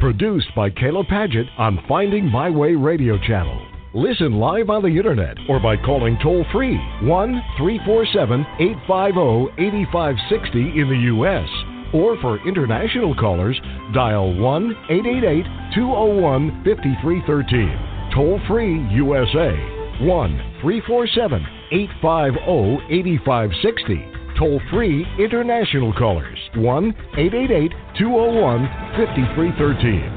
Produced by Kayla Padgett on Finding My Way Radio Channel. Listen live on the internet or by calling toll-free 1-347-850-8560 in the U.S. Or for international callers, dial 1-888-201-5313. Toll-free USA, 1-347-850-8560. Toll-free international callers, 1-888-201-5313.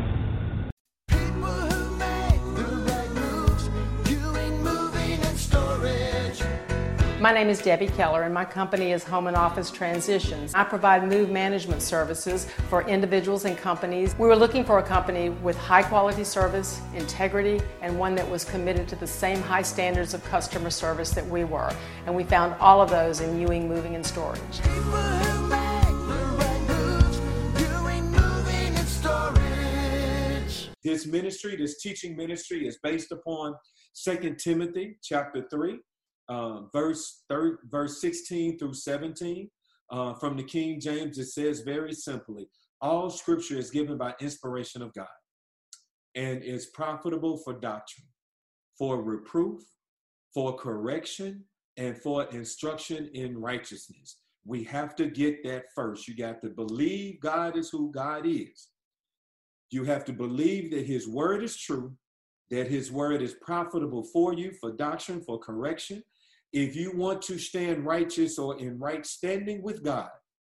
My name is Debbie Keller, and my company is Home and Office Transitions. I provide move management services for individuals and companies. We were looking for a company with high quality service, integrity, and one that was committed to the same high standards of customer service that we were. And we found all of those in Ewing Moving and Storage. This ministry, this teaching ministry, is based upon 2 Timothy chapter 3. Verse 16 through 17. From the King James, it says very simply, all scripture is given by inspiration of God and is profitable for doctrine, for reproof, for correction, and for instruction in righteousness. We have to get that first. You got to believe God is who God is. You have to believe that his word is true, that his word is profitable for you, for doctrine, for correction. If you want to stand righteous or in right standing with God,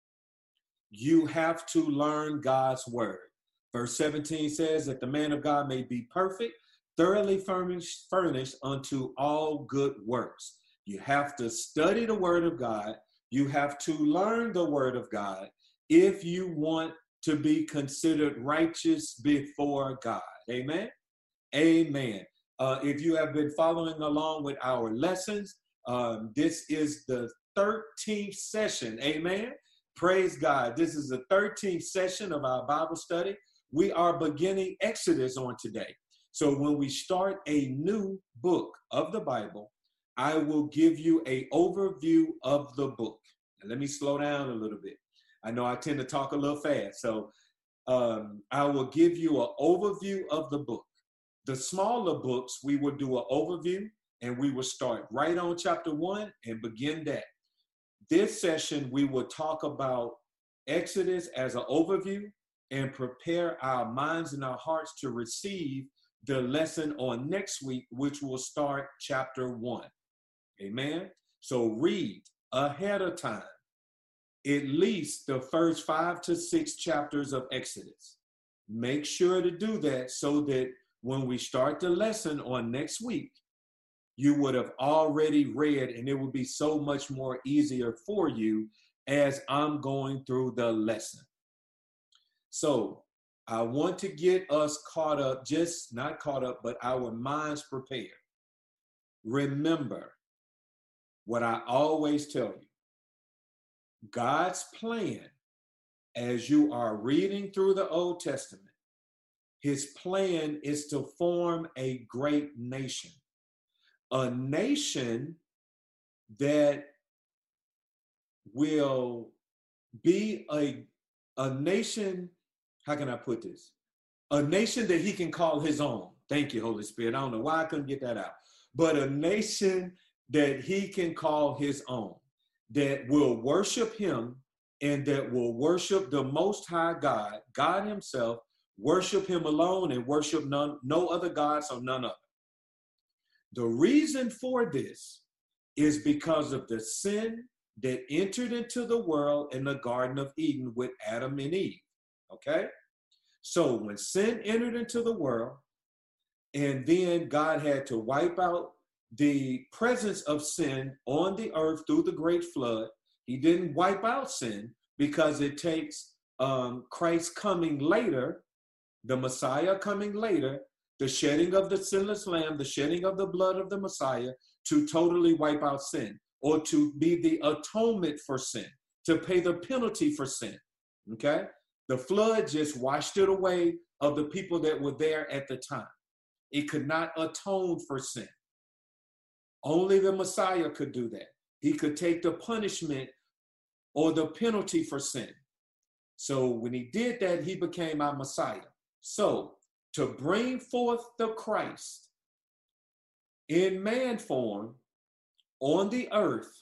you have to learn God's word. Verse 17 says that the man of God may be perfect, thoroughly furnished unto all good works. You have to study the word of God. You have to learn the word of God if you want to be considered righteous before God. Amen? Amen. If you have been following along with our lessons, this is the 13th session. Amen. Praise God. This is the 13th session of our Bible study. We are beginning Exodus on today. So when we start a new book of the Bible, I will give you an overview of the book. Now, let me slow down a little bit. I know I tend to talk a little fast. So I will give you an overview of the book. The smaller books, we will do an overview. And we will start right on chapter 1 and begin that. This session, we will talk about Exodus as an overview and prepare our minds and our hearts to receive the lesson on next week, which will start chapter 1. Amen. So read ahead of time at least the first 5 to 6 chapters of Exodus. Make sure to do that so that when we start the lesson on next week, you would have already read, and it would be so much more easier for you as I'm going through the lesson. So I want to get us caught up, just not caught up, but our minds prepared. Remember what I always tell you. God's plan, as you are reading through the Old Testament, his plan is to form a great nation. A nation that will be a nation, how can I put this? A nation that he can call his own. Thank you, Holy Spirit. I don't know why I couldn't get that out. But a nation that he can call his own, that will worship him and that will worship the Most High God, God himself, worship him alone and worship no other gods or none other. The reason for this is because of the sin that entered into the world in the Garden of Eden with Adam and Eve, okay? So when sin entered into the world, and then God had to wipe out the presence of sin on the earth through the great flood, he didn't wipe out sin because it takes Christ coming later, the Messiah coming later, the shedding of the sinless lamb, the shedding of the blood of the Messiah to totally wipe out sin, or to be the atonement for sin, to pay the penalty for sin, okay? The flood just washed it away of the people that were there at the time. It could not atone for sin. Only the Messiah could do that. He could take the punishment or the penalty for sin. So when he did that, he became our Messiah. So, to bring forth the Christ in man form on the earth,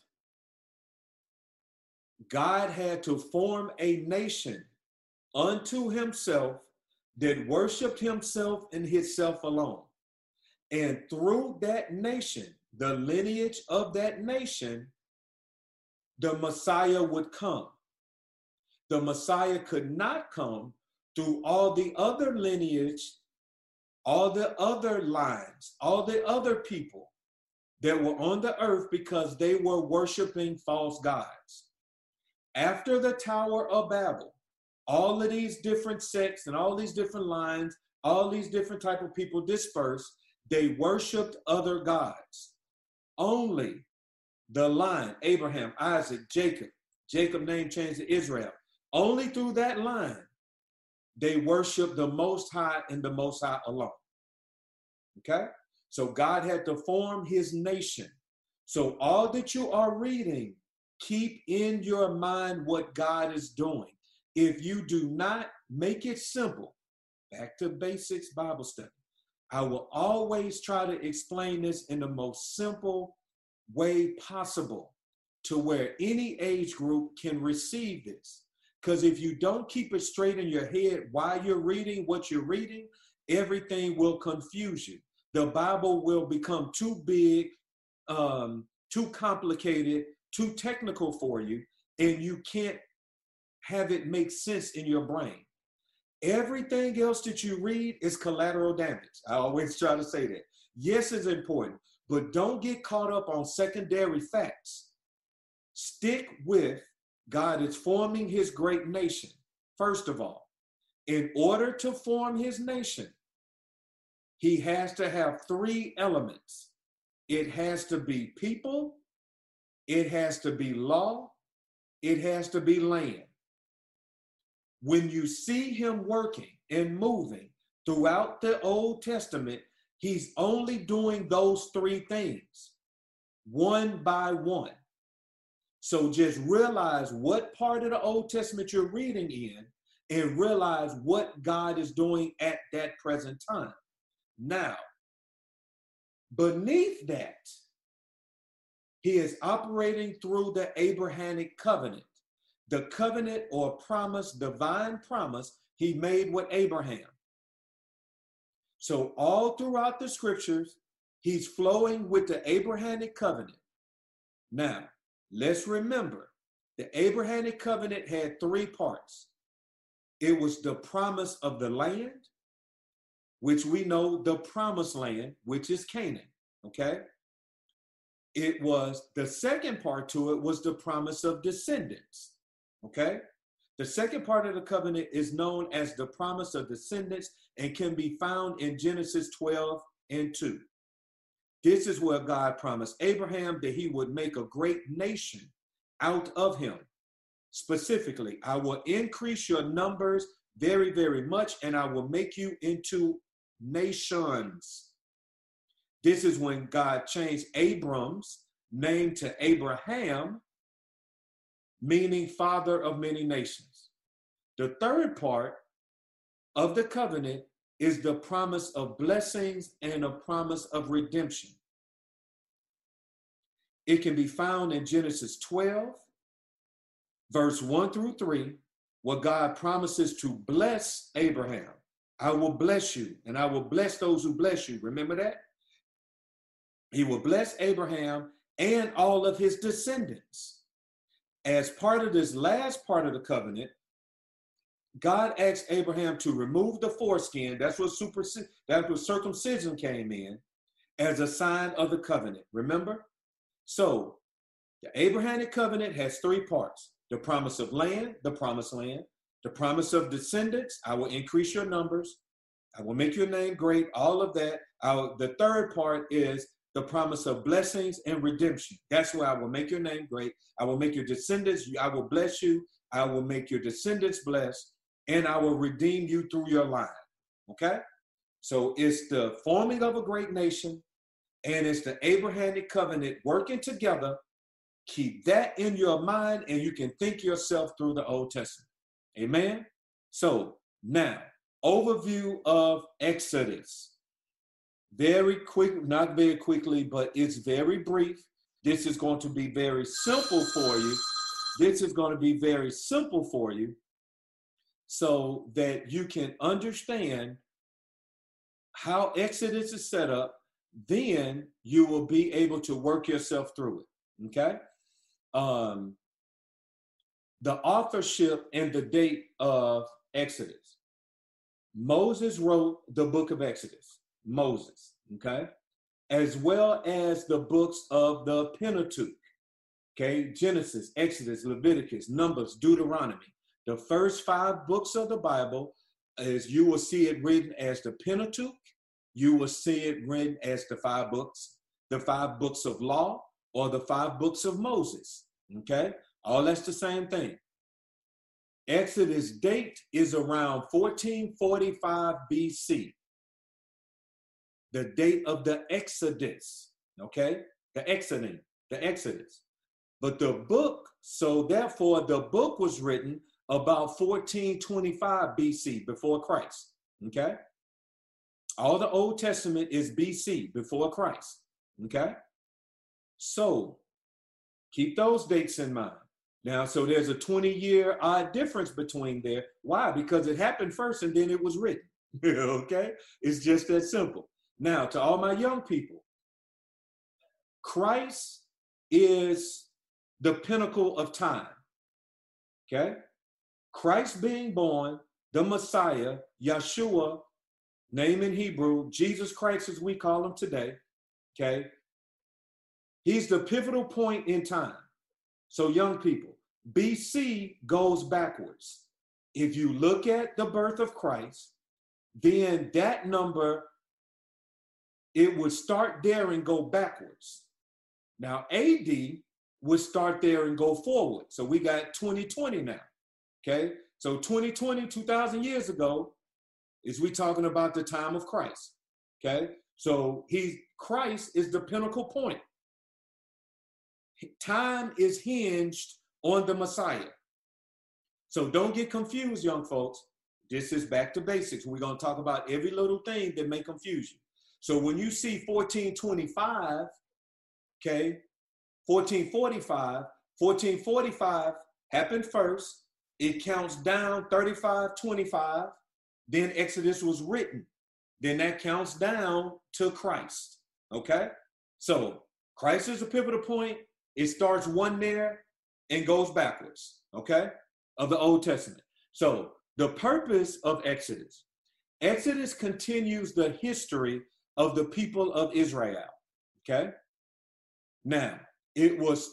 God had to form a nation unto himself that worshiped himself and himself alone. And through that nation, the lineage of that nation, the Messiah would come. The Messiah could not come through all the other lineage, all the other lines, all the other people that were on the earth because they were worshiping false gods. After the Tower of Babel, all of these different sects and all these different lines, all these different type of people dispersed, they worshiped other gods. Only the line, Abraham, Isaac, Jacob name changed to Israel. Only through that line, they worshiped the Most High and the Most High alone. Okay? So God had to form his nation. So all that you are reading, keep in your mind what God is doing. If you do not make it simple, back to basics Bible study, I will always try to explain this in the most simple way possible to where any age group can receive this. Because if you don't keep it straight in your head while you're reading what you're reading, everything will confuse you. The Bible will become too big, too complicated, too technical for you, and you can't have it make sense in your brain. Everything else that you read is collateral damage. I always try to say that. Yes, it's important, but don't get caught up on secondary facts. Stick with God is forming his great nation. First of all, in order to form his nation, he has to have three elements. It has to be people, it has to be law, it has to be land. When you see him working and moving throughout the Old Testament, he's only doing those three things, one by one. So just realize what part of the Old Testament you're reading in and realize what God is doing at that present time. Now, beneath that, he is operating through the Abrahamic covenant. The covenant or promise, divine promise, he made with Abraham. So all throughout the scriptures, he's flowing with the Abrahamic covenant. Now, let's remember, the Abrahamic covenant had three parts. It was the promise of the land, which we know the promised land, which is Canaan, okay? It was, the second part to it was the promise of descendants. Okay, the second part of the covenant is known as the promise of descendants and can be found in Genesis 12:2. This is where God promised Abraham that he would make a great nation out of him. Specifically, I will increase your numbers very, very much, and I will make you into nations. This is when God changed Abram's name to Abraham, meaning father of many nations. The third part of the covenant is the promise of blessings and a promise of redemption. It can be found in Genesis 12, verse 1-3, where God promises to bless Abraham. I will bless you, and I will bless those who bless you. Remember that? He will bless Abraham and all of his descendants. As part of this last part of the covenant, God asked Abraham to remove the foreskin. That's what circumcision came in as a sign of the covenant. Remember? So the Abrahamic covenant has three parts: the promise of land, the promised land, the promise of descendants. I will increase your numbers. I will make your name great. All of that. The third part is the promise of blessings and redemption. That's where I will make your name great. I will make your descendants, I will bless you. I will make your descendants blessed, and I will redeem you through your line. Okay? So it's the forming of a great nation, and it's the Abrahamic covenant working together. Keep that in your mind, and you can think yourself through the Old Testament. Amen? So now, overview of Exodus. Very quick, not very quickly, but it's very brief. This is going to be very simple for you. This is going to be very simple for you so that you can understand how Exodus is set up. Then you will be able to work yourself through it, okay? The authorship and the date of Exodus. Moses wrote the book of Exodus, Moses, okay? As well as the books of the Pentateuch, okay? Genesis, Exodus, Leviticus, Numbers, Deuteronomy. The first 5 books of the Bible, as you will see it written as the Pentateuch, you will see it written as the 5 books of law, or the 5 books of Moses, okay? All that's the same thing. Exodus date is around 1445 BC. The date of the Exodus, okay? The Exodus. But the book, so therefore the book was written about 1425 BC, before Christ, okay? All the Old Testament is BC, before Christ, okay? So keep those dates in mind. Now, so there's a 20-year difference between there. Why? Because it happened first and then it was written, okay? It's just that simple. Now, to all my young people, Christ is the pinnacle of time, okay? Christ being born, the Messiah, Yeshua, name in Hebrew, Jesus Christ as we call him today, okay? He's the pivotal point in time. So young people, BC goes backwards. If you look at the birth of Christ, then that number, it would start there and go backwards. Now AD would start there and go forward. So we got 2020 now, okay? So 2020, 2,000 years ago, is we talking about the time of Christ, okay? So Christ is the pinnacle point. Time is hinged on the Messiah. So don't get confused, young folks. This is back to basics. We're going to talk about every little thing that may confuse you. So when you see 1425, okay, 1445 happened first. It counts down 3525. Then Exodus was written. Then that counts down to Christ, okay? So Christ is a pivotal point. It starts one there and goes backwards, okay, of the Old Testament. So the purpose of Exodus continues the history of the people of Israel, okay? Now, it was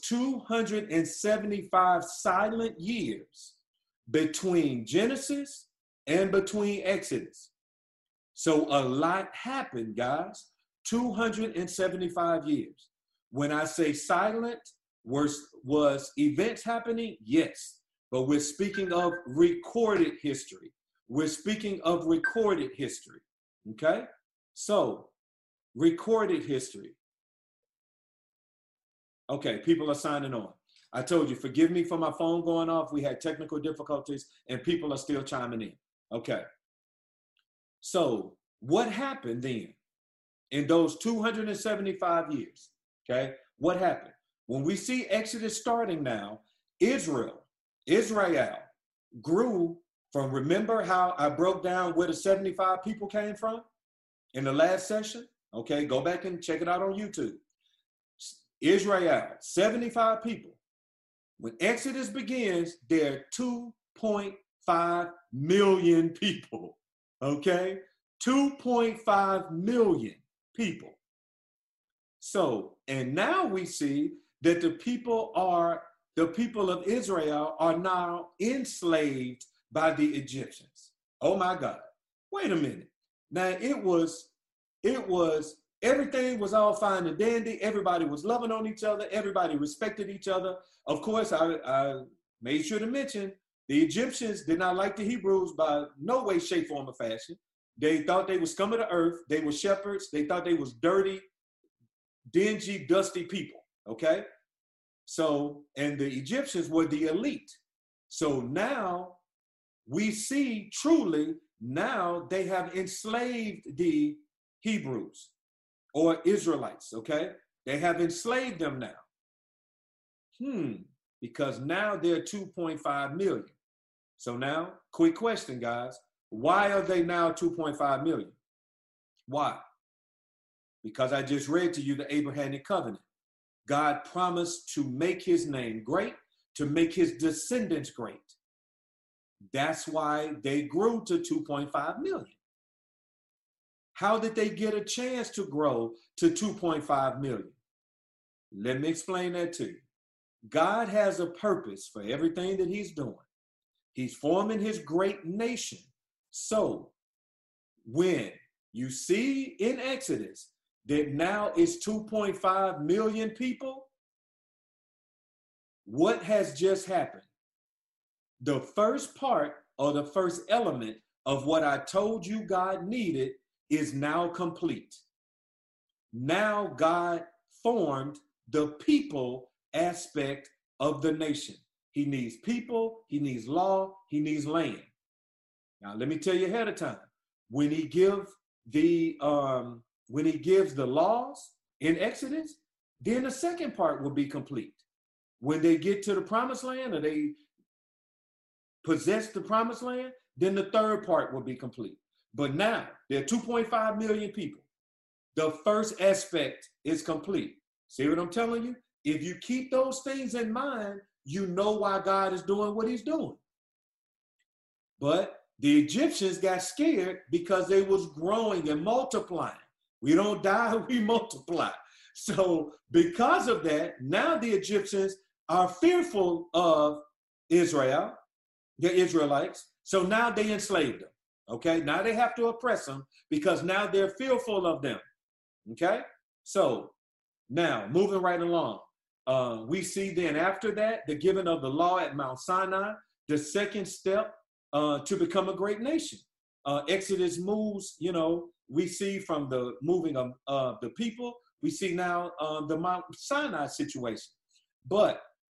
275 silent years between Genesis and between Exodus. So a lot happened, guys. 275 years. When I say silent, was events happening? Yes. But we're speaking of recorded history. We're speaking of recorded history. Okay? So, recorded history. Okay, people are signing on. I told you, forgive me for my phone going off. We had technical difficulties and people are still chiming in. Okay. So what happened then in those 275 years? Okay. What happened? When we see Exodus starting now, Israel grew from, remember how I broke down where the 75 people came from in the last session? Okay. Go back and check it out on YouTube. Israel, 75 people. When Exodus begins, there are 2.5 million people, okay? 2.5 million people. So, and now we see that the people of Israel are now enslaved by the Egyptians. Oh my God, wait a minute. Now everything was all fine and dandy. Everybody was loving on each other. Everybody respected each other. Of course, I made sure to mention the Egyptians did not like the Hebrews by no way, shape, form, or fashion. They thought they were scum of the earth. They were shepherds. They thought they was dirty, dingy, dusty people, okay? So, and the Egyptians were the elite. So now we see truly now they have enslaved the Hebrews or Israelites, okay? They have enslaved them now. Because now they're 2.5 million. So now, quick question, guys. Why are they now 2.5 million? Why? Because I just read to you the Abrahamic covenant. God promised to make his name great, to make his descendants great. That's why they grew to 2.5 million. How did they get a chance to grow to 2.5 million? Let me explain that to you. God has a purpose for everything that he's doing. He's forming his great nation. So when you see in Exodus that now it's 2.5 million people, what has just happened? The first part or the first element of what I told you God needed is now complete. Now God formed the people aspect of the nation. He needs people, he needs law, he needs land. Now let me tell you ahead of time, when he gives the laws in Exodus, then the second part will be complete. When they get to the promised land or they possess the promised land, then the third part will be complete. But now there are 2.5 million people. The first aspect is complete. See what I'm telling you? If you keep those things in mind, you know why God is doing what he's doing. But the Egyptians got scared because they was growing and multiplying. We don't die, we multiply. So because of that, now the Egyptians are fearful of Israel, the Israelites. So now they enslaved them. Okay, now they have to oppress them because now they're fearful of them. Okay, so now moving right along, we see then after that, the giving of the law at Mount Sinai, the second step to become a great nation. Exodus moves, we see from the moving of the people, we see now the Mount Sinai situation. But,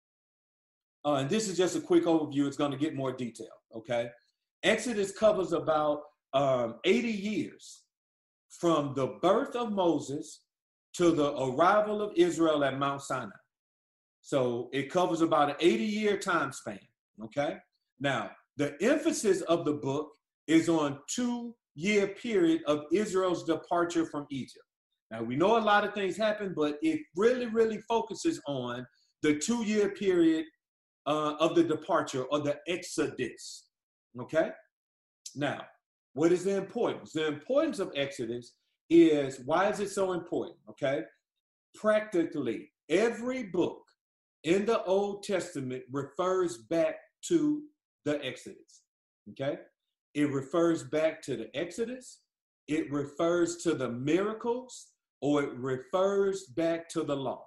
and this is just a quick overview, it's going to get more detail, okay? Exodus covers about 80 years from the birth of Moses to the arrival of Israel at Mount Sinai. So it covers about an 80-year time span, okay? Now, the emphasis of the book is on 2-year period of Israel's departure from Egypt. Now, we know a lot of things happen, but it really, really focuses on the 2-year period of the departure or the Exodus, okay? Now, what is the importance? The importance of Exodus is, why is it so important, okay? Practically every book in the Old Testament refers back to the Exodus, okay? It refers back to the Exodus, it refers to the miracles, or it refers back to the law.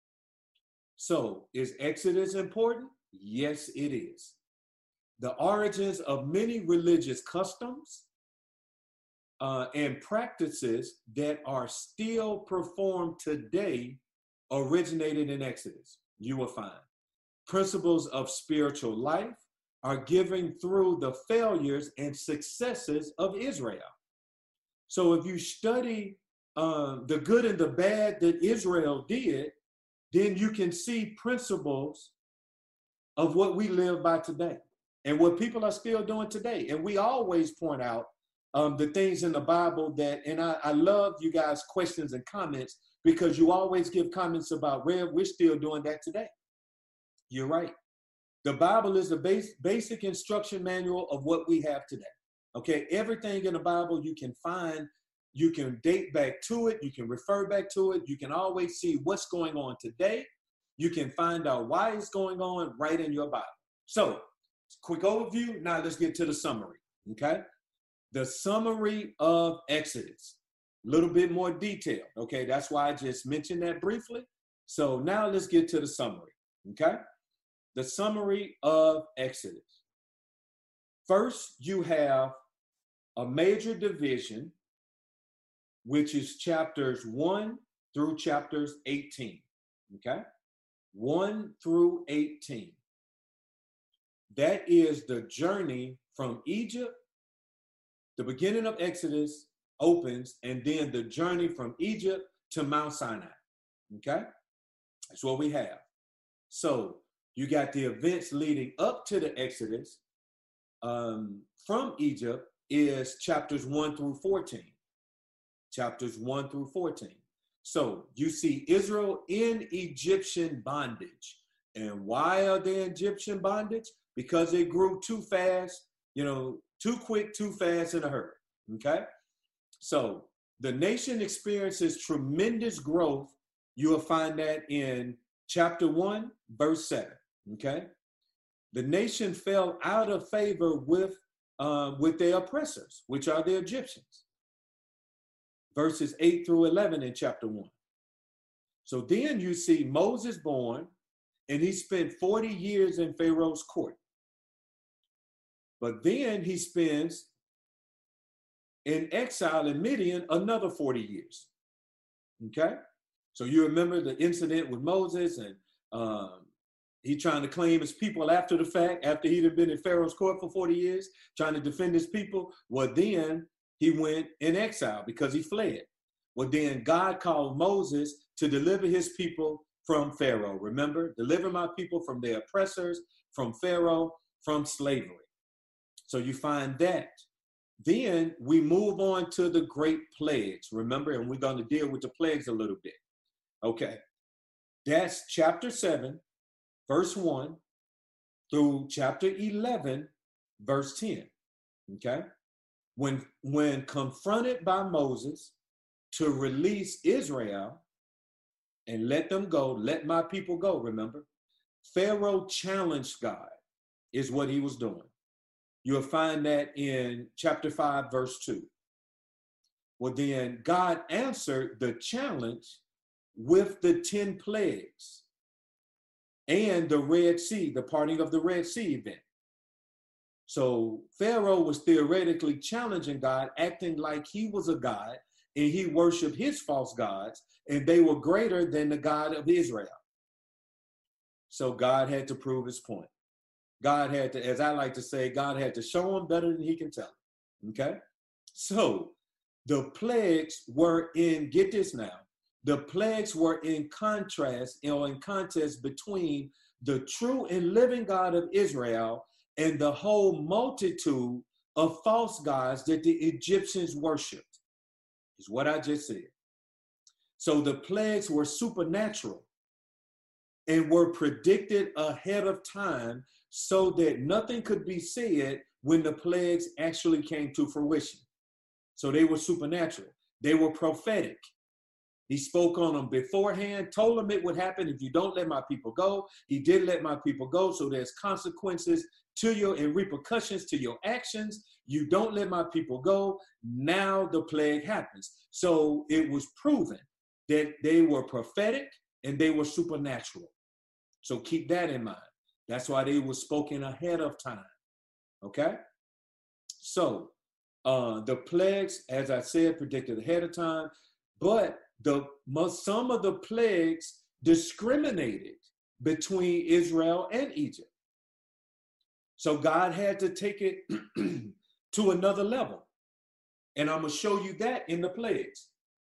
So, is Exodus important? Yes, it is. The origins of many religious customs and practices that are still performed today originated in Exodus. You will find principles of spiritual life are given through the failures and successes of Israel. So if you study the good and the bad that Israel did, then you can see principles of what we live by today and what people are still doing today. And we always point out the things in the Bible that, and I love you guys' questions and comments because you always give comments about where we're still doing that today. You're right. The Bible is the basic instruction manual of what we have today. Okay, everything in the Bible you can find, you can date back to it, you can refer back to it, you can always see what's going on today. You can find out why it's going on right in your Bible. So, quick overview, now let's get to the summary, okay? The summary of Exodus, a little bit more detail, okay? That's why I just mentioned that briefly. So now let's get to the summary, okay? The summary of Exodus. First, you have a major division, which is chapters 1 through chapters 18, okay? 1 through 18. That is the journey from Egypt The beginning of Exodus opens, and then the journey from Egypt to Mount Sinai. Okay? That's what we have. So you got the events leading up to the Exodus from Egypt is chapters 1 through 14. Chapters 1 through 14. So you see Israel in Egyptian bondage. And why are they in Egyptian bondage? Because they grew too fast, too quick, too fast in a hurry. Okay? So the nation experiences tremendous growth. You will find that in chapter 1, verse 7. Okay? The nation fell out of favor with their oppressors, which are the Egyptians. Verses 8 through 11 in chapter 1. So then you see Moses born, and he spent 40 years in Pharaoh's court. But then he spends in exile in Midian another 40 years. Okay? So you remember the incident with Moses, and he trying to claim his people after the fact, after he'd been in Pharaoh's court for 40 years, trying to defend his people. Well, then he went in exile because he fled. Well, then God called Moses to deliver his people from Pharaoh. Remember, deliver my people from their oppressors, from Pharaoh, from slavery. So you find that. Then we move on to the great plagues, remember, and we're going to deal with the plagues a little bit. Okay, that's chapter 7, verse 1 through chapter 11, verse 10. Okay, when confronted by Moses to release Israel and let them go, let my people go, remember, Pharaoh challenged God, is what he was doing. You'll find that in chapter 5, verse 2. Well, then God answered the challenge with the 10 plagues and the Red Sea, the parting of the Red Sea event. So Pharaoh was theoretically challenging God, acting like he was a god, and he worshiped his false gods, and they were greater than the God of Israel. So God had to prove his point. God had to, as I like to say, God had to show him better than he can tell him. Okay? So the plagues were in, get this now, the plagues were in contrast or in contest between the true and living God of Israel and the whole multitude of false gods that the Egyptians worshipped, is what I just said. So the plagues were supernatural and were predicted ahead of time so that nothing could be said when the plagues actually came to fruition. So they were supernatural. They were prophetic. He spoke on them beforehand, told them it would happen if you don't let my people go. He did let my people go, so there's consequences to your and repercussions to your actions. You don't let my people go, now the plague happens. So it was proven that they were prophetic and they were supernatural. So keep that in mind. That's why they were spoken ahead of time. Okay? So the plagues, as I said, predicted ahead of time, but some of the plagues discriminated between Israel and Egypt. So God had to take it to another level. And I'm going to show you that in the plagues.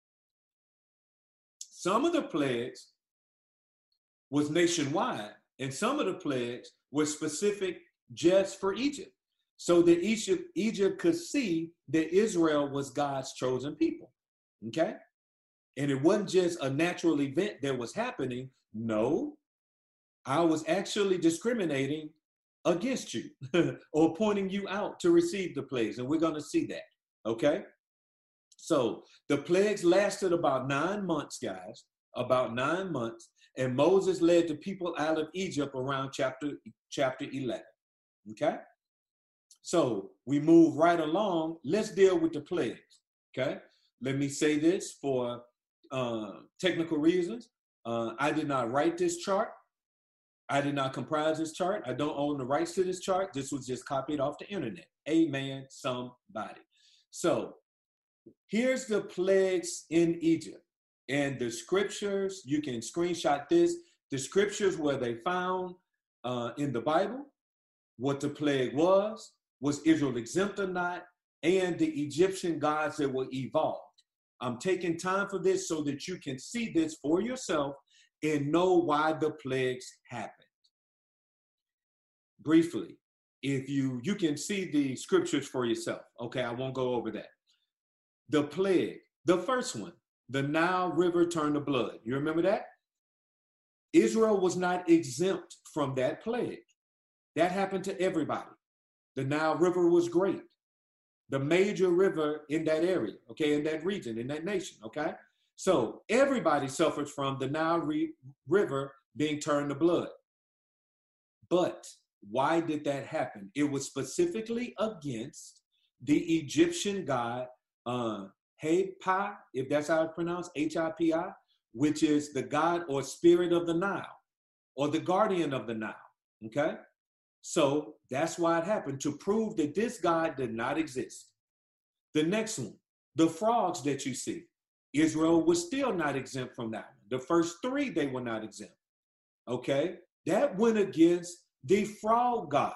Some of the plagues was nationwide, and some of the plagues were specific just for Egypt, so that Egypt could see that Israel was God's chosen people. Okay? And it wasn't just a natural event that was happening. No, I was actually discriminating against you or pointing you out to receive the plagues. And we're going to see that. Okay? So the plagues lasted about 9 months, guys, about 9 months. And Moses led the people out of Egypt around chapter 11. Okay? So we move right along. Let's deal with the plagues. Okay? Let me say this for technical reasons. I did not write this chart. I did not comprise this chart. I don't own the rights to this chart. This was just copied off the internet. Amen, somebody. So here's the plagues in Egypt. And the scriptures, you can screenshot this. The scriptures where they found in the Bible, what the plague was Israel exempt or not, and the Egyptian gods that were evolved. I'm taking time for this so that you can see this for yourself and know why the plagues happened. Briefly, if you can see the scriptures for yourself. Okay, I won't go over that. The plague, the first one, the Nile River turned to blood. You remember that? Israel was not exempt from that plague. That happened to everybody. The Nile River was great. The major river in that area, okay, in that region, in that nation, okay? So everybody suffers from the Nile River being turned to blood. But why did that happen? It was specifically against the Egyptian god Hapi, if that's how it's pronounced, Hipi, which is the god or spirit of the Nile, or the guardian of the Nile, okay? So that's why it happened, to prove that this god did not exist. The next one, the frogs that you see, Israel was still not exempt from that one. The first three, they were not exempt, okay? That went against the frog god,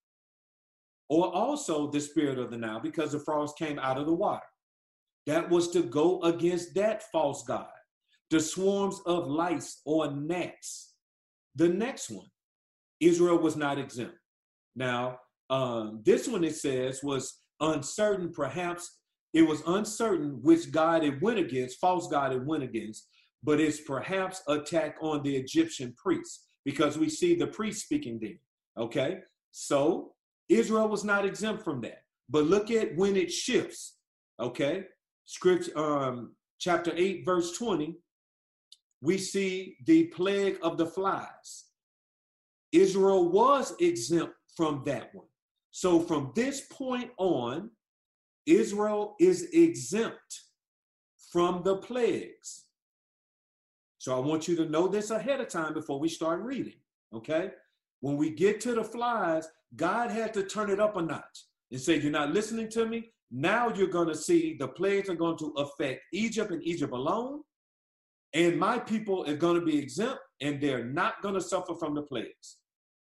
or also the spirit of the Nile, because the frogs came out of the water. That was to go against that false god. The swarms of lice or gnats. The next one, Israel was not exempt. Now, this one, it says, was uncertain. Perhaps it was uncertain which god it went against, false god it went against, but it's perhaps attack on the Egyptian priests, because we see the priest speaking there, okay? So Israel was not exempt from that. But look at when it shifts, okay? Scripture, chapter 8, verse 20, we see the plague of the flies. Israel was exempt from that one. So from this point on, Israel is exempt from the plagues. So I want you to know this ahead of time before we start reading, okay? When we get to the flies, God had to turn it up a notch and say, you're not listening to me? Now you're going to see the plagues are going to affect Egypt and Egypt alone, and my people are going to be exempt, and they're not going to suffer from the plagues.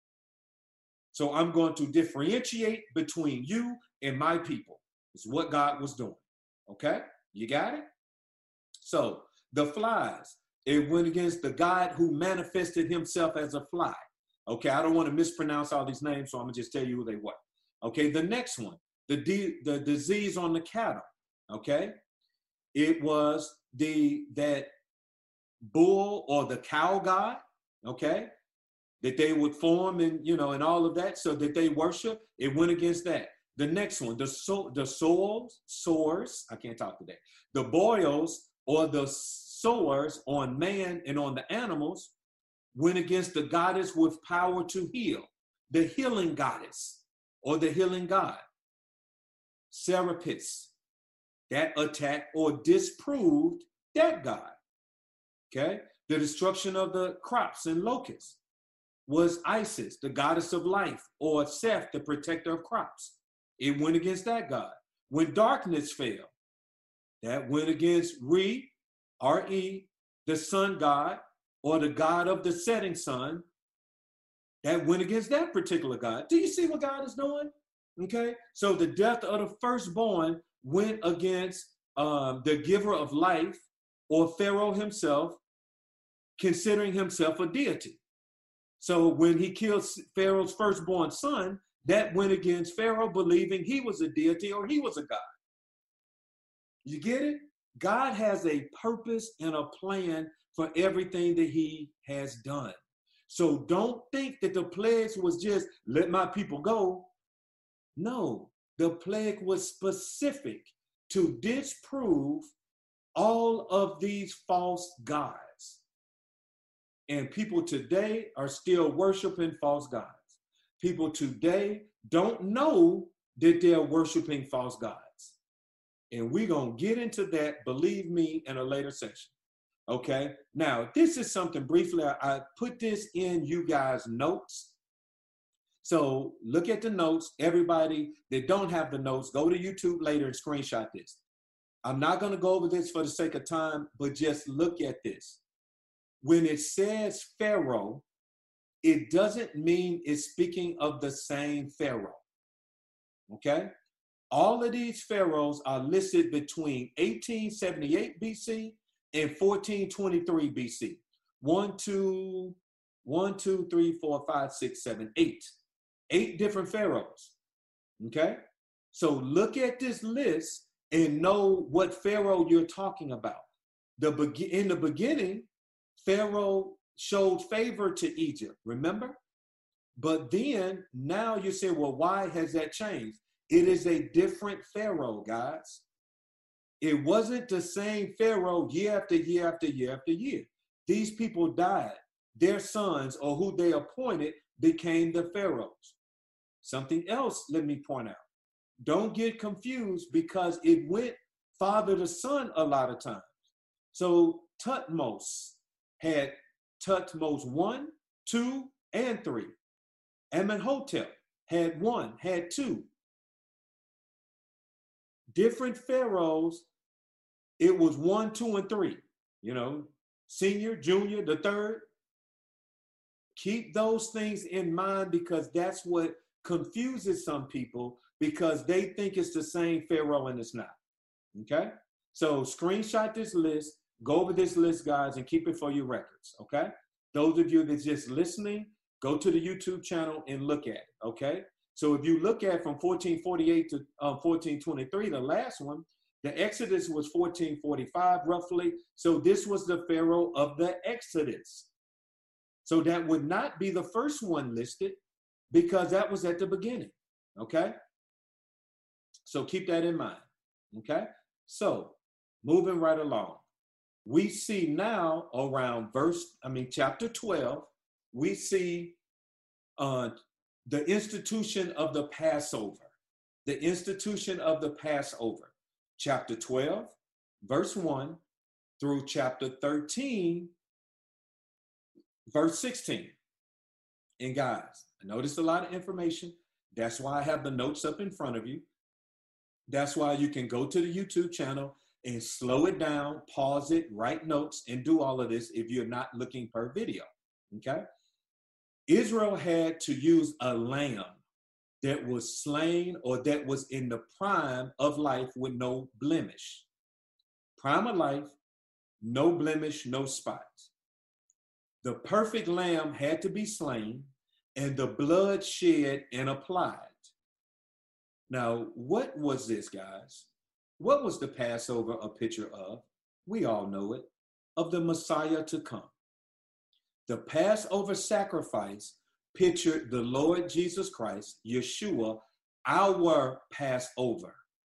So I'm going to differentiate between you and my people. It's what God was doing, okay? You got it? So the flies, it went against the God who manifested himself as a fly. Okay, I don't want to mispronounce all these names, so I'm going to just tell you who they were. Okay, the next one, the disease on the cattle. Okay, it was that bull or the cow god. Okay, that they would form and and all of that, so that they worship. It went against that. The next one, the sores. I can't talk today. The boils or the sores on man and on the animals went against the goddess with power to heal, the healing goddess or the healing god. Serapis, that attacked or disproved that god. Okay, the destruction of the crops and locusts was Isis, the goddess of life, or Seth, the protector of crops. It went against that god. When darkness fell, that went against Re, R-E, the sun god, or the god of the setting sun. That went against that particular god. Do you see what God is doing? Okay, so the death of the firstborn went against the giver of life, or Pharaoh himself, considering himself a deity. So when he killed Pharaoh's firstborn son, that went against Pharaoh believing he was a deity or he was a god. You get it? God has a purpose and a plan for everything that he has done. So don't think that the plagues was just let my people go. No, the plague was specific to disprove all of these false gods. And people today are still worshiping false gods. People today don't know that they're worshiping false gods. And we're going to get into that, believe me, in a later session. Okay? Now, this is something briefly. I put this in you guys' notes. So look at the notes. Everybody that don't have the notes, go to YouTube later and screenshot this. I'm not going to go over this for the sake of time, but just look at this. When it says Pharaoh, it doesn't mean it's speaking of the same Pharaoh. Okay? All of these pharaohs are listed between 1878 BC and 1423 BC. 1, 2, 3, 4, 5, 6, 7, 8. 8 different pharaohs. Okay? So look at this list and know what pharaoh you're talking about. In the beginning, Pharaoh showed favor to Egypt, remember? But then now you say, well, why has that changed? It is a different Pharaoh, guys. It wasn't the same Pharaoh year after year after year after year. These people died. Their sons, or who they appointed, became the pharaohs. Something else, let me point out. Don't get confused because it went father to son a lot of times. So Thutmose had Thutmose 1, 2, and 3. Amenhotep had 1, had 2. Different pharaohs, it was 1, 2, and 3. You know, senior, junior, the third. Keep those things in mind because that's what confuses some people because they think it's the same pharaoh and it's not. Okay? So screenshot this list, go over this list, guys, and keep it for your records. Okay? Those of you that's just listening, go to the YouTube channel and look at it. Okay? So if you look at from 1448 to 1423, the last one, the Exodus was 1445 roughly. So this was the pharaoh of the Exodus. So that would not be the first one listed because that was at the beginning, okay? So keep that in mind, okay? So moving right along, we see now around chapter 12, we see the institution of the Passover, chapter 12, verse 1 through chapter 13, verse 16. And guys, I know there's a lot of information. That's why I have the notes up in front of you. That's why you can go to the YouTube channel and slow it down, pause it, write notes, and do all of this if you're not looking per video, okay? Israel had to use a lamb that was slain or that was in the prime of life with no blemish. Prime of life, no blemish, no spot. The perfect lamb had to be slain and the blood shed and applied. Now, what was this, guys? What was the Passover a picture of? We all know it, of the Messiah to come. The Passover sacrifice pictured the Lord Jesus Christ, Yeshua, our Passover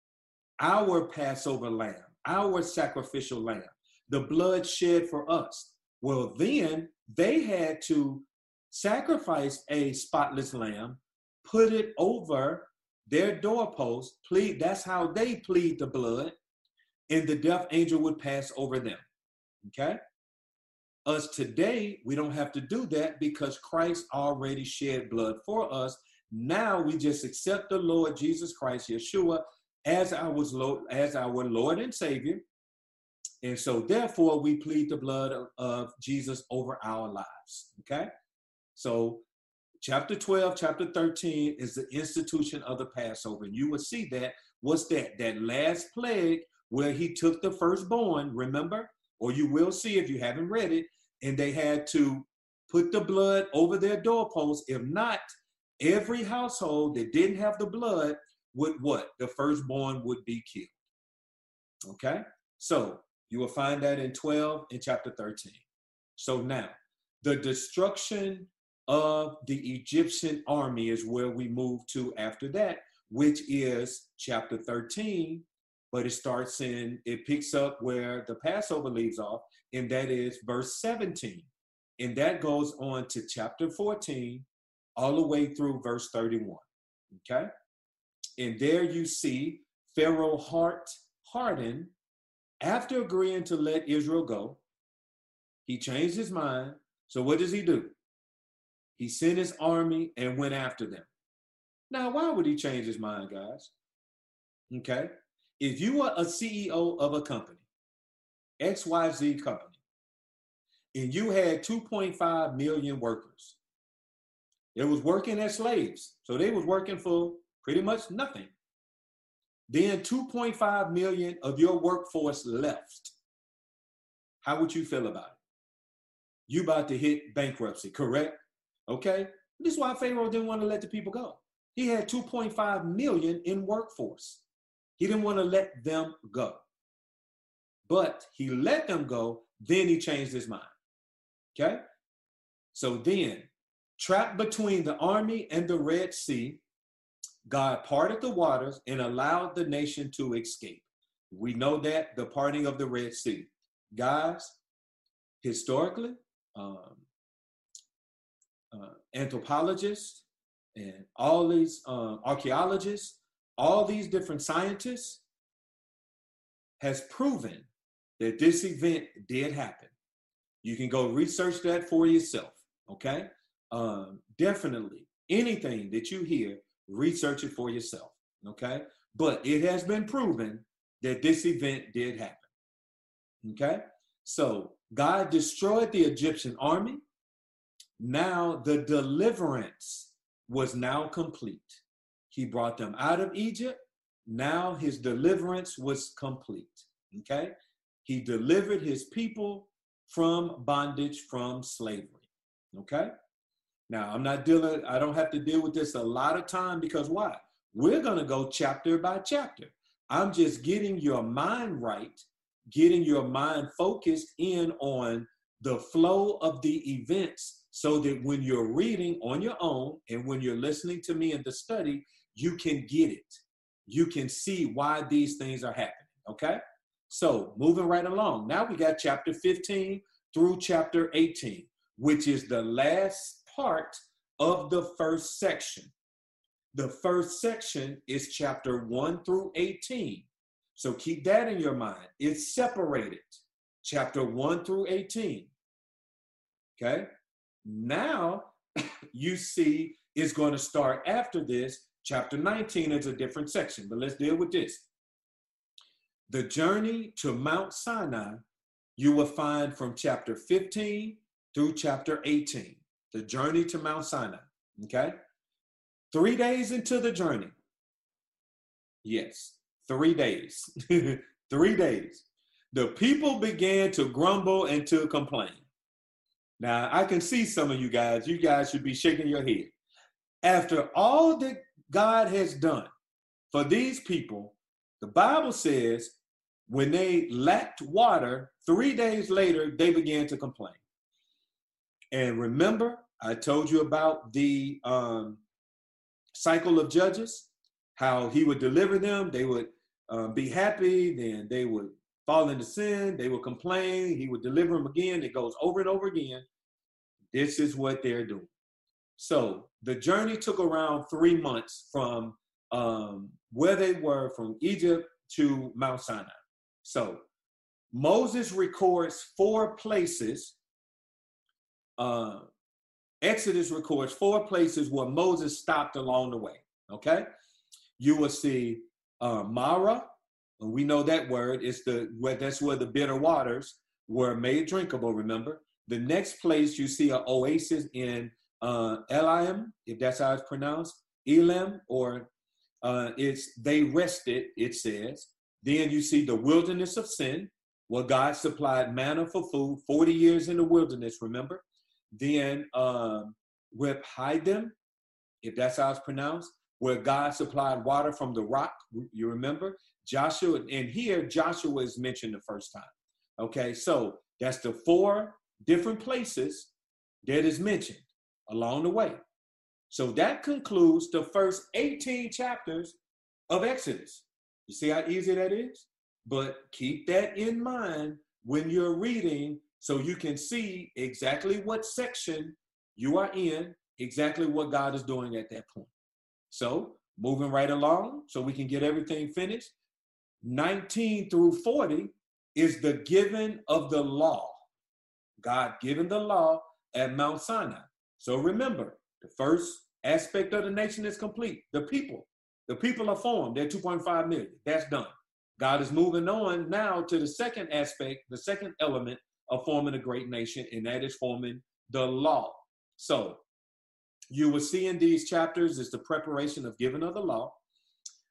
lamb, our sacrificial lamb, the blood shed for us. Well, then they had to sacrifice a spotless lamb, put it over their doorpost, that's how they plead the blood, and the death angel would pass over them, okay? Us today, we don't have to do that because Christ already shed blood for us. Now we just accept the Lord Jesus Christ, Yeshua, as our Lord and Savior. And so therefore we plead the blood of Jesus over our lives, okay? So chapter 12, chapter 13 is the institution of the Passover. And you will see that. What's that? That last plague where he took the firstborn, remember? Or you will see if you haven't read it, and they had to put the blood over their doorposts. If not, every household that didn't have the blood would what? The firstborn would be killed. Okay? So you will find that in 12 and chapter 13. So now, the destruction of the Egyptian army is where we move to after that, which is chapter 13, but it picks up where the Passover leaves off, and that is verse 17. And that goes on to chapter 14, all the way through verse 31, okay? And there you see Pharaoh's heart hardened. After agreeing to let Israel go, he changed his mind. So what does he do? He sent his army and went after them. Now, why would he change his mind, guys? Okay? If you are a CEO of a company, XYZ company, and you had 2.5 million workers, they was working as slaves. So they was working for pretty much nothing. then 2.5 million of your workforce left. How would you feel about it? You about to hit bankruptcy, correct? Okay. This is why Pharaoh didn't want to let the people go. He had 2.5 million in workforce. He didn't want to let them go. But he let them go, then he changed his mind. Okay? So then, trapped between the army and the Red Sea, God parted the waters and allowed the nation to escape. We know that, the parting of the Red Sea. Guys, historically, anthropologists and all these archaeologists, all these different scientists has proven that this event did happen. You can go research that for yourself, okay? Definitely, anything that you hear, research it for yourself, okay? But it has been proven that this event did happen, okay? So God destroyed the Egyptian army. Now the deliverance was now complete. He brought them out of Egypt. Now his deliverance was complete, okay? He delivered his people from bondage, from slavery, okay? Now, I don't have to deal with this a lot of time because why? We're going to go chapter by chapter. I'm just getting your mind right, getting your mind focused in on the flow of the events so that when you're reading on your own and when you're listening to me in the study, you can get it. You can see why these things are happening, okay? So moving right along. Now we got chapter 15 through chapter 18, which is the last part of the first section. The first section is chapter 1 through 18. So keep that in your mind. It's separated, chapter 1 through 18. Okay? Now you see it's going to start after this. Chapter 19 is a different section, but let's deal with this. The journey to Mount Sinai, you will find from chapter 15 through chapter 18. The journey to Mount Sinai, okay? 3 days into the journey. Yes, 3 days. 3 days. The people began to grumble and to complain. Now, I can see some of you guys should be shaking your head. After all that God has done for these people, the Bible says when they lacked water, 3 days later, they began to complain. And remember, I told you about the cycle of Judges, how he would deliver them. They would be happy, then they would fall into sin, they would complain, he would deliver them again. It goes over and over again. This is what they're doing. So the journey took around 3 months from where they were from Egypt to Mount Sinai. So Moses records 4 places. Exodus records 4 places where Moses stopped along the way, okay? You will see Mara, and we know that word, that's where the bitter waters were made drinkable, remember? The next place you see an oasis in Elim, if that's how it's pronounced, Elim, or they rested, it says. Then you see the wilderness of sin, where God supplied manna for food, 40 years in the wilderness, remember? Then with Hidden, if that's how it's pronounced, where God supplied water from the rock, you remember? Joshua, and here Joshua is mentioned the first time. Okay, so that's the 4 different places that is mentioned along the way. So that concludes the first 18 chapters of Exodus. You see how easy that is? But keep that in mind when you're reading so you can see exactly what section you are in, exactly what God is doing at that point. So moving right along so we can get everything finished. 19 through 40 is the giving of the law. God given the law at Mount Sinai. So remember, the first aspect of the nation is complete. The people are formed. They're 2.5 million. That's done. God is moving on now to the second aspect, the second element of forming a great nation, and that is forming the law. So you will see in these chapters is the preparation of giving of the law.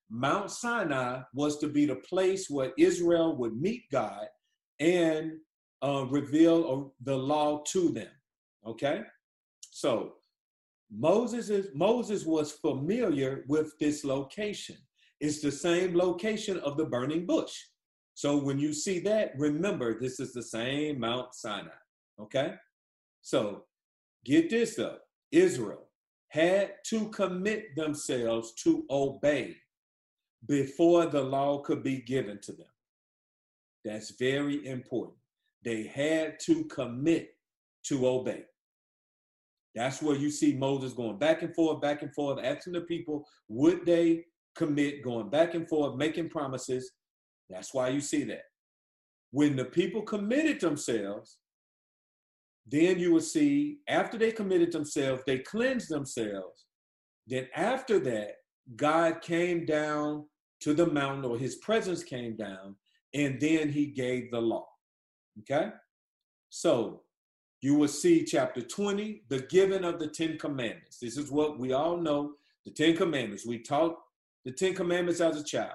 Mount Sinai was to be the place where Israel would meet God and reveal the law to them. Okay? So Moses was familiar with this location. It's the same location of the burning bush. So when you see that, remember, this is the same Mount Sinai. Okay? So get this though. Israel had to commit themselves to obey before the law could be given to them. That's very important. They had to commit to obey. That's where you see Moses going back and forth, asking the people, would they commit, going back and forth, making promises. That's why you see that. When the people committed themselves, then you will see, after they committed themselves, they cleansed themselves. Then after that, God came down to the mountain, or his presence came down, and then he gave the law. Okay? So you will see chapter 20, the giving of the 10 commandments. This is what we all know, the 10 commandments. We taught the 10 commandments as a child.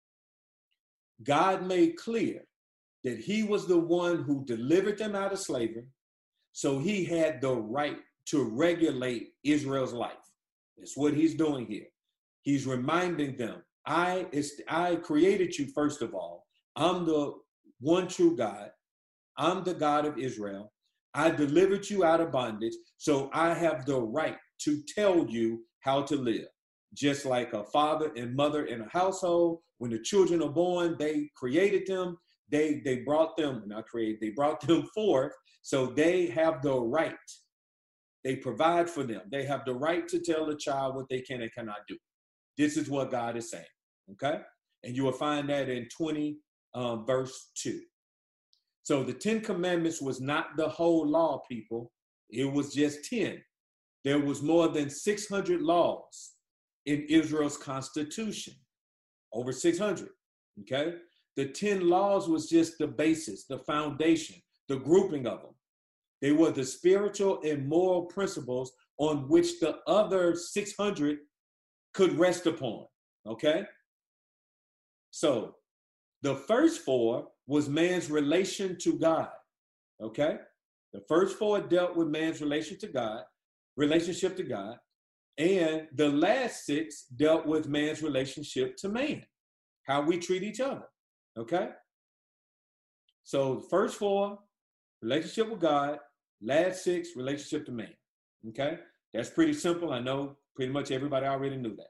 God made clear that he was the one who delivered them out of slavery, so he had the right to regulate Israel's life. That's what he's doing here. He's reminding them, I created you, first of all. I'm the one true God. I'm the God of Israel. I delivered you out of bondage, so I have the right to tell you how to live. Just like a father and mother in a household, when the children are born, they created them. They brought them, they brought them forth, so they have the right. They provide for them. They have the right to tell the child what they can and cannot do. This is what God is saying, okay? And you will find that in 20, verse 2. So the 10 commandments was not the whole law, people. It was just 10. There was more than 600 laws in Israel's constitution, over 600, okay? The 10 laws was just the basis, the foundation, the grouping of them. They were the spiritual and moral principles on which the other 600 could rest upon, okay? So the first 4 was man's relation to God, okay? The first 4 dealt with man's relationship to God, and the last 6 dealt with man's relationship to man, how we treat each other, okay? So the first 4, relationship with God, last 6, relationship to man, okay? That's pretty simple. I know pretty much everybody already knew that.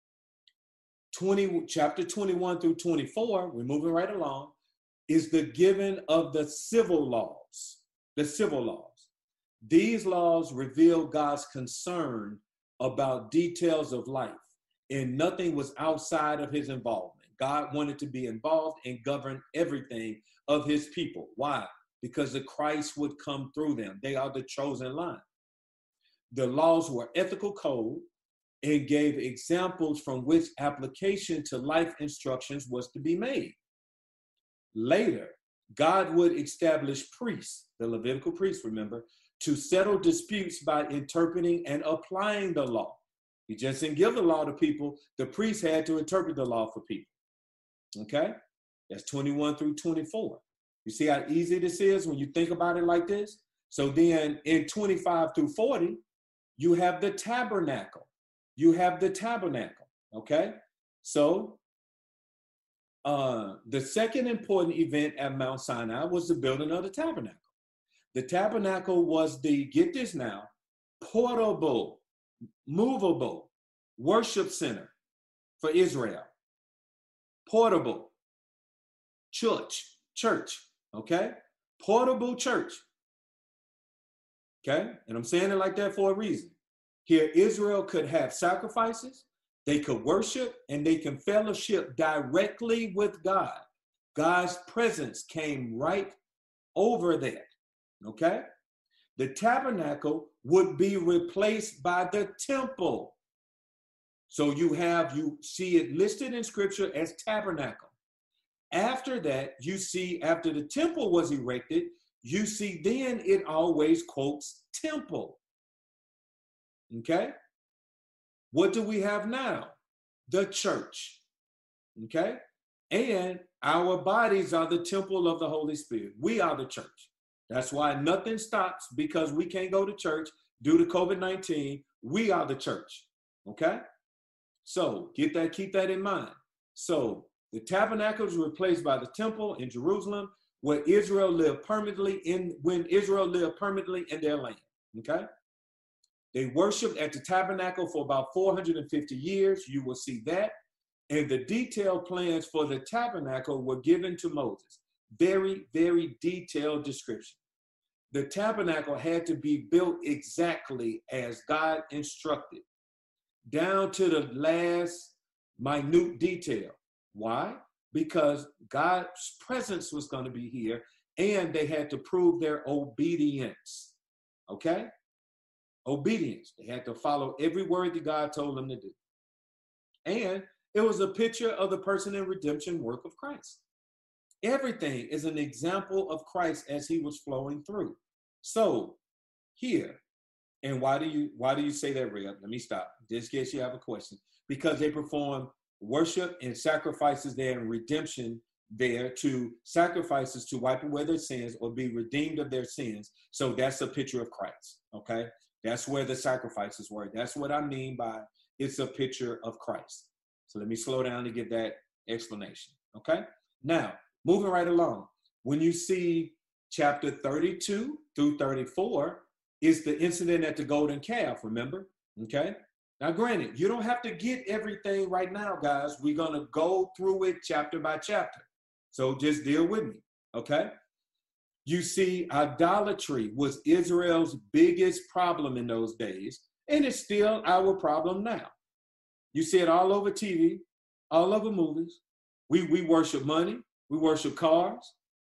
Chapter 21 through 24, we're moving right along, is the giving of the civil laws, These laws reveal God's concern about details of life, and nothing was outside of his involvement. God wanted to be involved and govern everything of his people. Why? Because the Christ would come through them. They are the chosen line. The laws were ethical code and gave examples from which application to life instructions was to be made. Later, God would establish priests, the Levitical priests, remember, to settle disputes by interpreting and applying the law. He just didn't give the law to people. The priests had to interpret the law for people. Okay? That's 21 through 24. You see how easy this is when you think about it like this? So then in 25 through 40, you have the tabernacle. Okay? So the second important event at Mount Sinai was the building of the tabernacle. The tabernacle was the, get this now, portable, movable worship center for Israel. Portable church, okay? Portable church, okay? And I'm saying it like that for a reason. Here, Israel could have sacrifices, they could worship, and they can fellowship directly with God. God's presence came right over that, okay? The tabernacle would be replaced by the temple. So you see it listed in scripture as tabernacle. After that, you see after the temple was erected, you see then it always quotes temple. Okay? What do we have now? The church. Okay? And our bodies are the temple of the Holy Spirit. We are the church. That's why nothing stops because we can't go to church due to COVID-19. We are the church. Okay? So keep that in mind. So the tabernacle was replaced by the temple in Jerusalem, where Israel lived permanently when Israel lived permanently in their land. Okay? They worshiped at the tabernacle for about 450 years. You will see that. And the detailed plans for the tabernacle were given to Moses. Very, very detailed description. The tabernacle had to be built exactly as God instructed, down to the last minute detail. Why? Because God's presence was going to be here, and they had to prove their obedience. Okay? Obedience. They had to follow every word that God told them to do. And it was a picture of the person and redemption work of Christ. Everything is an example of Christ as he was flowing through. So here, and why do you say that, Reb? Let me stop, just in case you have a question. Because they perform worship and sacrifices there and redemption there, to sacrifices to wipe away their sins or be redeemed of their sins. So that's a picture of Christ. Okay, that's where the sacrifices were. That's what I mean by it's a picture of Christ. So let me slow down to get that explanation. Okay, now moving right along. When you see chapter 32 through 34 is the incident at the golden calf, remember? Okay. Now, granted, you don't have to get everything right now, guys. We're going to go through it chapter by chapter. So just deal with me. Okay. You see, idolatry was Israel's biggest problem in those days, and it's still our problem now. You see it all over TV, all over movies. We worship money. We worship cars.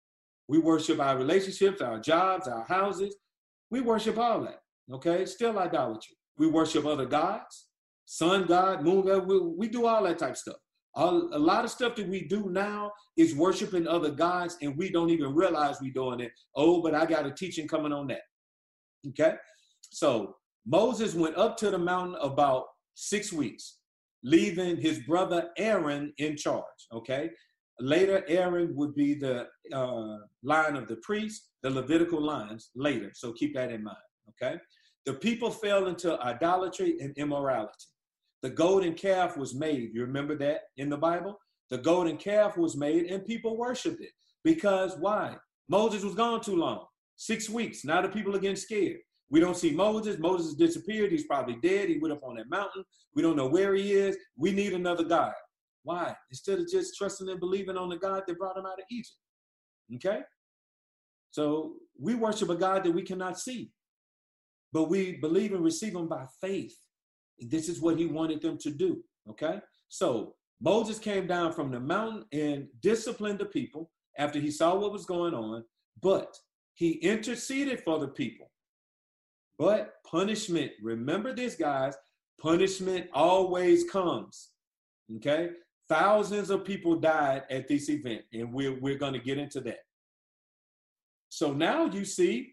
We worship our relationships, our jobs, our houses. We worship all that, okay? Still idolatry. We worship other gods, sun god, moon god. We do all that type of stuff. A lot of stuff that we do now is worshiping other gods, and we don't even realize we're doing it. Oh, but I got a teaching coming on that, okay? So Moses went up to the mountain about 6 weeks, leaving his brother Aaron in charge, okay? Later, Aaron would be the line of the priests, the Levitical lines later. So keep that in mind, okay? The people fell into idolatry and immorality. The golden calf was made. You remember that in the Bible? The golden calf was made and people worshiped it. Because why? Moses was gone too long. 6 weeks. Now the people are getting scared. We don't see Moses. Moses disappeared. He's probably dead. He went up on that mountain. We don't know where he is. We need another God. Why? Instead of just trusting and believing on the God that brought him out of Egypt. Okay? So we worship a God that we cannot see, but we believe and receive him by faith. This is what he wanted them to do. Okay? So Moses came down from the mountain and disciplined the people after he saw what was going on, but he interceded for the people. But punishment, remember this, guys, punishment always comes. Okay? Thousands of people died at this event, and we're going to get into that. So now you see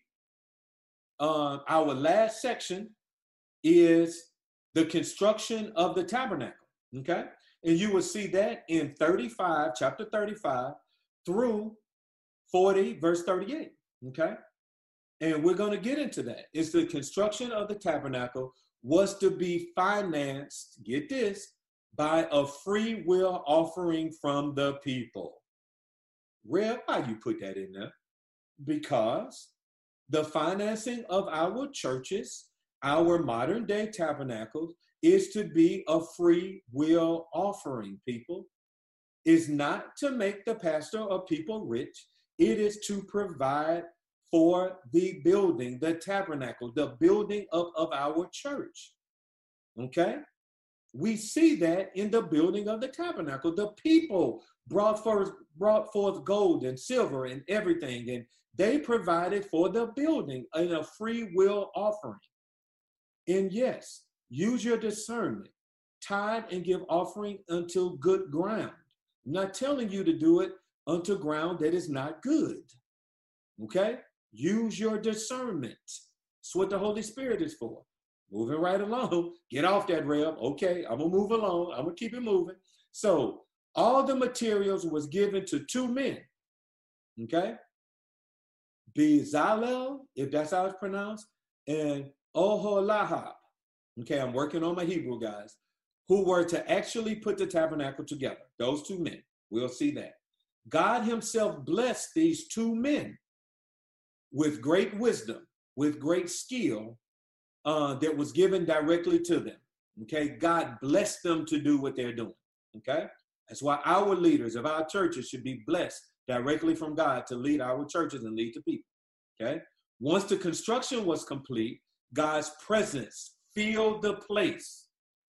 our last section is the construction of the tabernacle, okay? And you will see that in chapter 35 through 40, verse 38, okay? And we're going to get into that. It's the construction of the tabernacle was to be financed, get this, by a free will offering from the people. Reb, why you put that in there? Because the financing of our churches, our modern day tabernacles, is to be a free will offering, people. It's not to make the pastor or people rich. It is to provide for the building, the tabernacle, the building of our church. Okay? We see that in the building of the tabernacle. The people brought forth gold and silver and everything, and they provided for the building in a free will offering. And yes, use your discernment. Tithe and give offering unto good ground. I'm not telling you to do it unto ground that is not good. Okay? Use your discernment. That's what the Holy Spirit is for. Moving right along. Get off that rail. Okay, I'm going to move along. I'm going to keep it moving. So All the materials was given to two men, okay? Bezalel, if that's how it's pronounced, and Oholahab. Okay, I'm working on my Hebrew, guys, who were to actually put the tabernacle together. Those two men. We'll see that. God himself blessed these two men with great wisdom, with great skill that was given directly to them. Okay, God blessed them to do what they're doing. Okay, that's why our leaders of our churches should be blessed directly from God to lead our churches and lead the people. Okay, once the construction was complete, God's presence filled the place.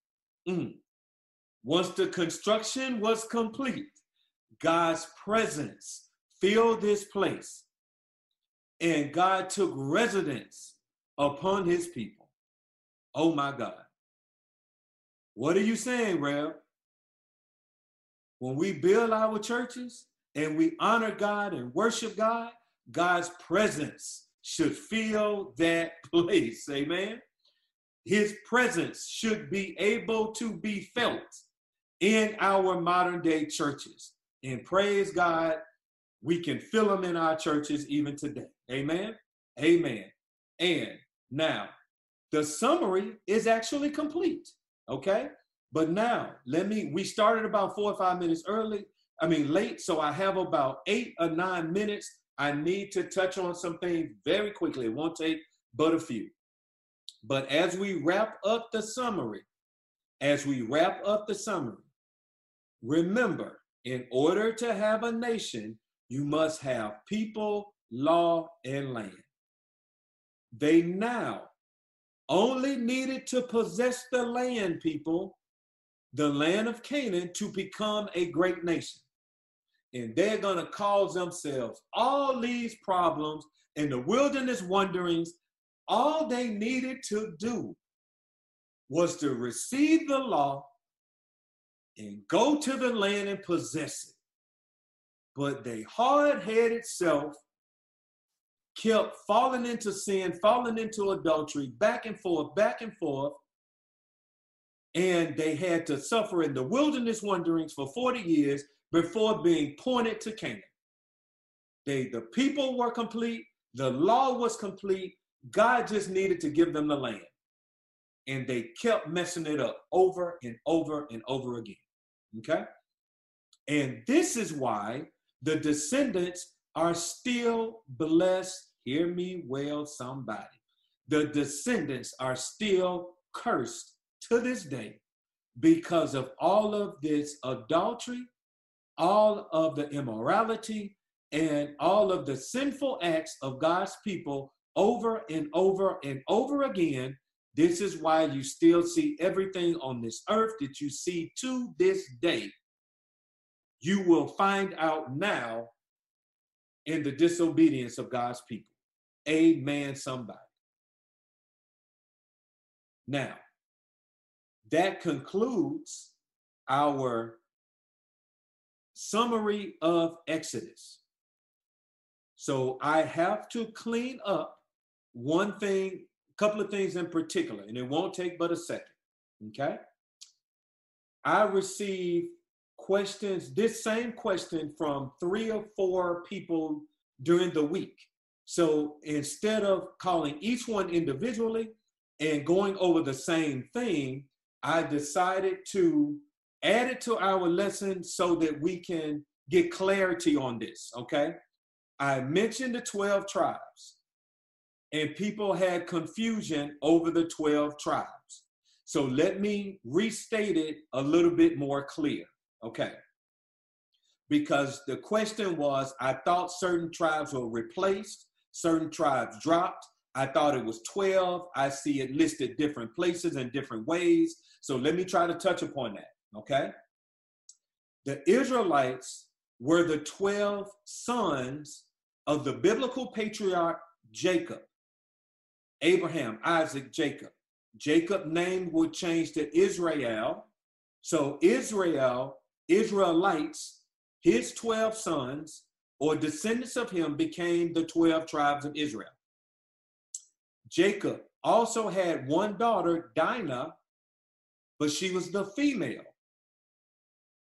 Once the construction was complete, God's presence filled this place, and God took residence upon his people. Oh my God. What are you saying, Rev? When we build our churches and we honor God and worship God, God's presence should fill that place. Amen. His presence should be able to be felt in our modern day churches. And praise God, we can feel them in our churches even today. Amen. Amen. And now the summary is actually complete. Okay. But now we started about 4 or 5 minutes late. So I have about 8 or 9 minutes. I need to touch on some things very quickly. It won't take but a few. But as we wrap up the summary, remember, in order to have a nation, you must have people, law, and land. They now only needed to possess the land, people, the land of Canaan, to become a great nation. And they're going to cause themselves all these problems and the wilderness wanderings. All they needed to do was to receive the law and go to the land and possess it. But they hard-headed self kept falling into sin, falling into adultery, back and forth, and they had to suffer in the wilderness wanderings for 40 years before being pointed to Canaan. The people were complete, the law was complete, God just needed to give them the land. And they kept messing it up over and over and over again. Okay? And this is why the descendants are still blessed. Hear me well, somebody. The descendants are still cursed to this day because of all of this adultery, all of the immorality, and all of the sinful acts of God's people over and over and over again. This is why you still see everything on this earth that you see to this day. You will find out now in the disobedience of God's people. Amen, somebody. Now, that concludes our summary of Exodus. So I have to clean up one thing, a couple of things in particular, and it won't take but a second, okay? I received questions, this same question from 3 or 4 people during the week. So instead of calling each one individually and going over the same thing, I decided to add it to our lesson so that we can get clarity on this, okay? I mentioned the 12 tribes, and people had confusion over the 12 tribes. So let me restate it a little bit more clear, okay? Because the question was, I thought certain tribes were replaced, certain tribes dropped. I thought it was 12. I see it listed different places and different ways. So let me try to touch upon that, okay? The Israelites were the 12 sons of the biblical patriarch Jacob, Abraham, Isaac, Jacob. Jacob's name would change to Israel. So Israel, Israelites, his 12 sons or descendants of him became the 12 tribes of Israel. Jacob also had one daughter, Dinah, but she was the female.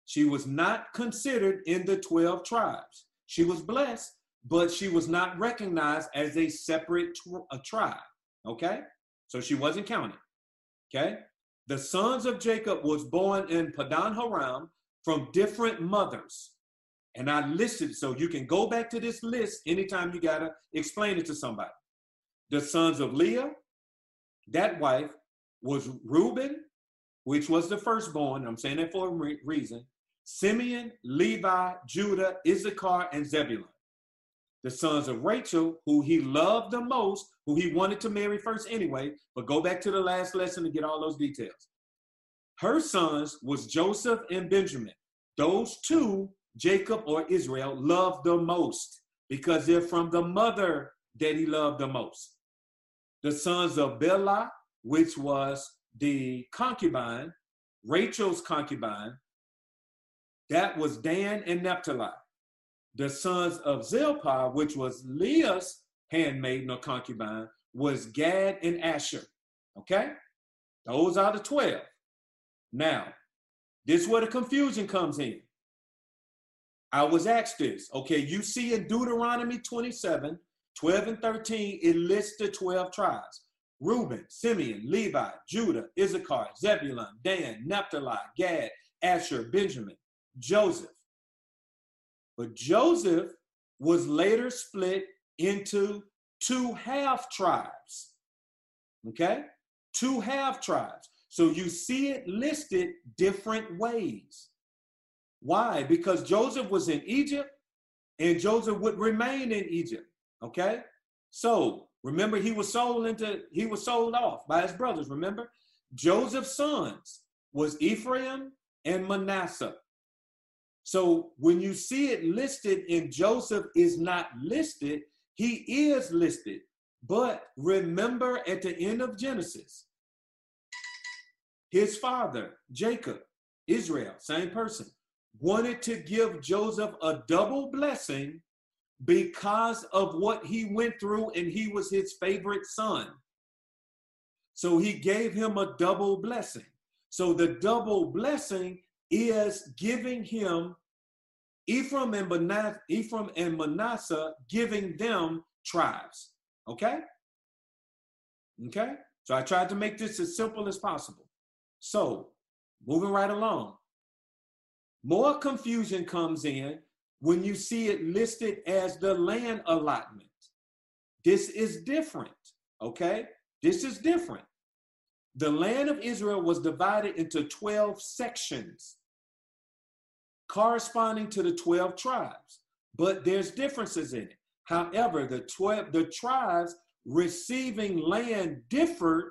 She was not considered in the 12 tribes. She was blessed, but she was not recognized as a separate tribe, okay? So she wasn't counted, okay? The sons of Jacob was born in Padan Aram from different mothers. And I listed, so you can go back to this list anytime you gotta explain it to somebody. The sons of Leah, that wife, was Reuben, which was the firstborn. I'm saying that for a reason. Simeon, Levi, Judah, Issachar, and Zebulun. The sons of Rachel, who he loved the most, who he wanted to marry first anyway, but go back to the last lesson to get all those details. Her sons was Joseph and Benjamin. Those two, Jacob or Israel, loved the most because they're from the mother that he loved the most. The sons of Bilhah, which was the concubine, Rachel's concubine, that was Dan and Naphtali. The sons of Zilpah, which was Leah's handmaiden or concubine, was Gad and Asher. Okay? Those are the 12. Now, this is where the confusion comes in. I was asked this. Okay, you see in Deuteronomy 27, 12 and 13, it lists the 12 tribes. Reuben, Simeon, Levi, Judah, Issachar, Zebulun, Dan, Naphtali, Gad, Asher, Benjamin, Joseph. But Joseph was later split into 2 half tribes. Okay? 2 half tribes. So you see it listed different ways. Why? Because Joseph was in Egypt and Joseph would remain in Egypt. Okay? So remember, he was sold off by his brothers. Remember? Joseph's sons was Ephraim and Manasseh. So when you see it listed and Joseph is not listed, he is listed. But remember at the end of Genesis, his father, Jacob, Israel, same person, wanted to give Joseph a double blessing because of what he went through, and he was his favorite son. So he gave him a double blessing. So the double blessing is giving him Ephraim and Manasseh, giving them tribes. Okay? Okay? So I tried to make this as simple as possible. So, moving right along. More confusion comes in when you see it listed as the land allotment. This is different, okay? This is different. The land of Israel was divided into 12 sections, corresponding to the 12 tribes, but there's differences in it. However, the tribes receiving land differed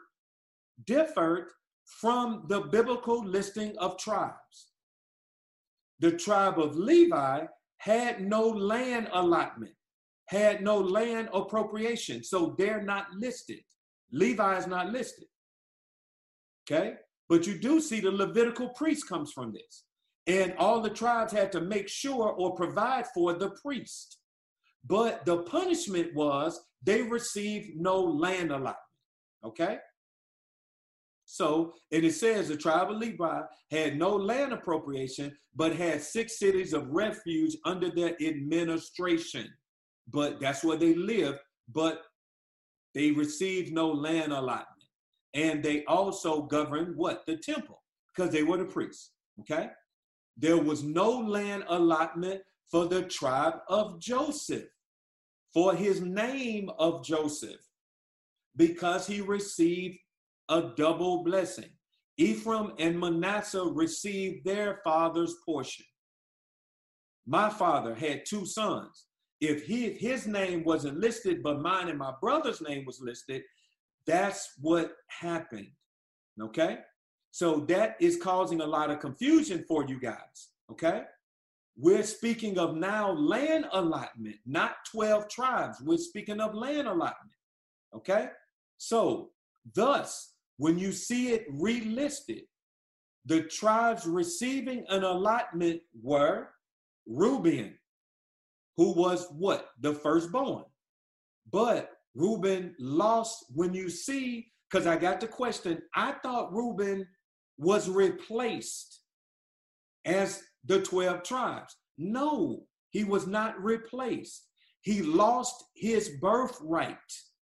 from the biblical listing of tribes. The tribe of Levi had no land allotment, had no land appropriation, so they're not listed. Levi is not listed, okay? But you do see the Levitical priest comes from this. And all the tribes had to make sure or provide for the priest. But the punishment was they received no land allotment, okay? So, and it says the tribe of Levi had no land appropriation, but had 6 cities of refuge under their administration. But that's where they lived, but they received no land allotment. And they also governed what? The temple, because they were the priests, okay? There was no land allotment for the tribe of Joseph, for his name of Joseph, because he received a double blessing. Ephraim and Manasseh received their father's portion. My father had 2 sons. If his name wasn't listed, but mine and my brother's name was listed, that's what happened, okay? So that is causing a lot of confusion for you guys, okay? We're speaking of now land allotment, not 12 tribes. We're speaking of land allotment, okay? So thus, when you see it relisted, the tribes receiving an allotment were Reuben, who was what? The firstborn. But Reuben lost, when you see, because I got the question, I thought Reuben was replaced as the 12 tribes. No, he was not replaced. He lost his birthright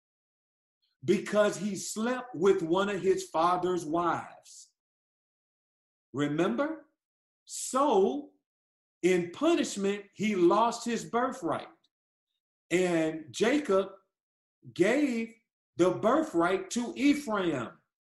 because he slept with one of his father's wives. Remember? So, in punishment, he lost his birthright. And Jacob gave the birthright to Ephraim,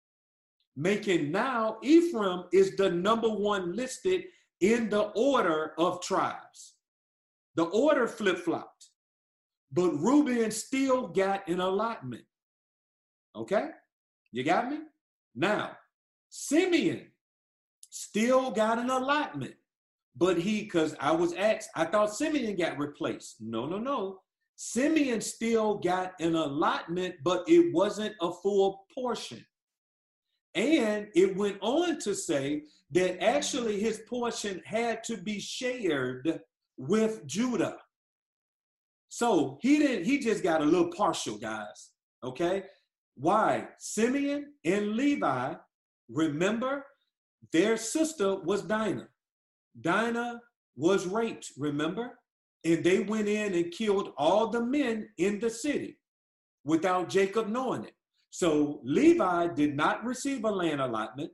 making now Ephraim is the number one listed in the order of tribes. The order flip-flopped, but Reuben still got an allotment. Okay? You got me? Now, Simeon still got an allotment, but because I was asked, I thought Simeon got replaced. No. Simeon still got an allotment, but it wasn't a full portion. And it went on to say that actually his portion had to be shared with Judah. So he just got a little partial, guys. Okay? Why? Simeon and Levi, remember, their sister was Dinah. Dinah was raped, remember? And they went in and killed all the men in the city without Jacob knowing it. So Levi did not receive a land allotment,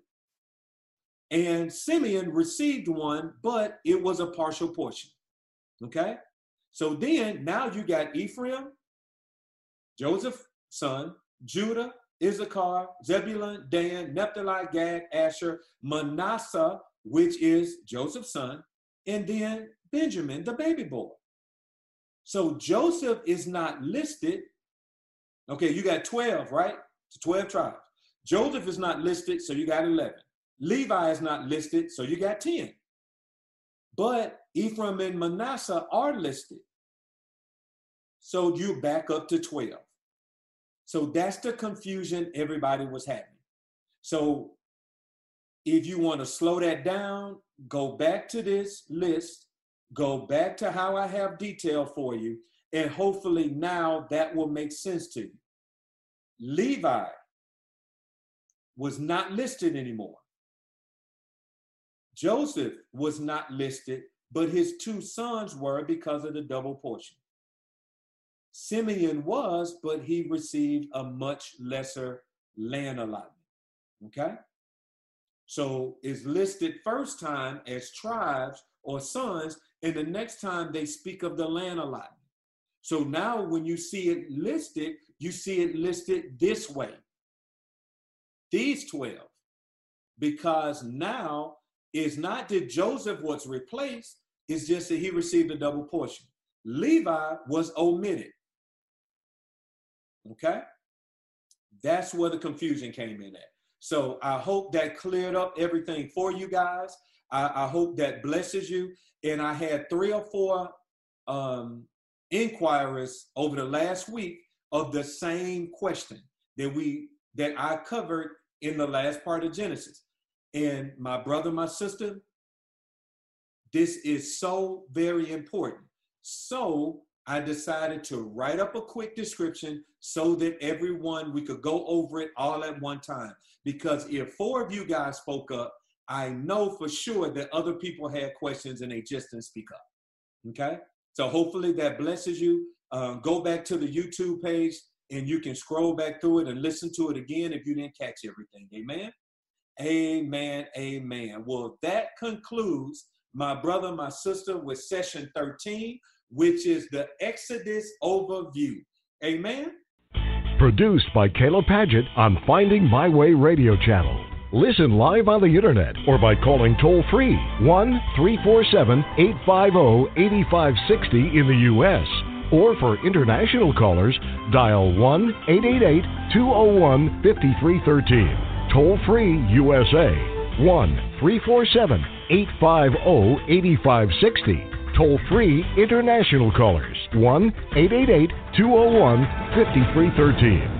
and Simeon received one, but it was a partial portion. Okay? So then, now you got Ephraim, Joseph's son, Judah, Issachar, Zebulun, Dan, Naphtali, Gad, Asher, Manasseh, which is Joseph's son, and then Benjamin, the baby boy. So Joseph is not listed. Okay, you got 12, right? It's 12 tribes. Joseph is not listed, so you got 11. Levi is not listed, so you got 10. But Ephraim and Manasseh are listed. So you back up to 12. So that's the confusion everybody was having. So if you want to slow that down, go back to this list, go back to how I have detail for you, and hopefully now that will make sense to you. Levi was not listed anymore. Joseph was not listed, but his two sons were because of the double portion. Simeon was, but he received a much lesser land allotment. Okay? So it's listed first time as tribes or sons, and the next time they speak of the land allotment. So now when you see it listed, you see it listed this way. These 12. Because now it's not that Joseph was replaced, it's just that he received a double portion. Levi was omitted. Okay? That's where the confusion came in at. So I hope that cleared up everything for you guys. I hope that blesses you. And I had 3 or 4 inquiries over the last week of the same question that I covered in the last part of Genesis. And my brother, my sister, this is so very important. So I decided to write up a quick description so that we could go over it all at one time. Because if 4 of you guys spoke up, I know for sure that other people had questions and they just didn't speak up. Okay? So hopefully that blesses you. Go back to the YouTube page and you can scroll back through it and listen to it again if you didn't catch everything. Amen? Amen, amen. Well, that concludes my brother, my sister with session 13, which is the Exodus overview. Amen? Produced by Caleb Paget on Finding My Way Radio Channel. Listen live on the internet or by calling toll-free 1-347-850-8560 in the U.S. Or for international callers, dial 1-888-201-5313. Toll-free USA, 1-347-850-8560. Toll-free international callers, 1-888-201-5313.